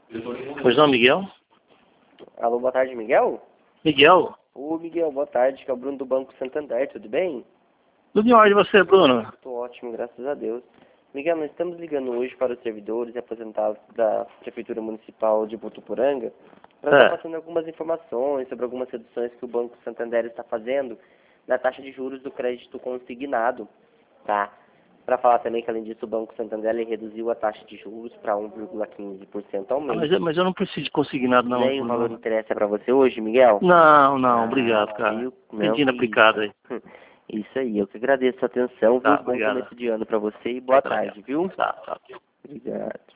Pois não, Miguel? Alô, boa tarde, Miguel? Miguel? Ô, Miguel, boa tarde, que é o Bruno do Banco Santander, tudo bem? Tudo em ordem você, Bruno? Tô ótimo, graças a Deus. Miguel, nós estamos ligando hoje para os servidores e aposentados da Prefeitura Municipal de Botuporanga para estar passando algumas informações sobre algumas reduções que o Banco Santander está fazendo na taxa de juros do crédito consignado, tá? Para falar também que, além disso, o Banco Santander ele reduziu a taxa de juros para 1,15% ao mês. Mas eu não preciso de consignado, não. Nem o valor interessa para você hoje, Miguel? Não, obrigado, cara. Viu? Pedindo aplicado aí. Isso aí, eu que agradeço a atenção, viu? Tá, Bom obrigado. começo de ano para você e boa tarde, viu? Tá. Obrigado.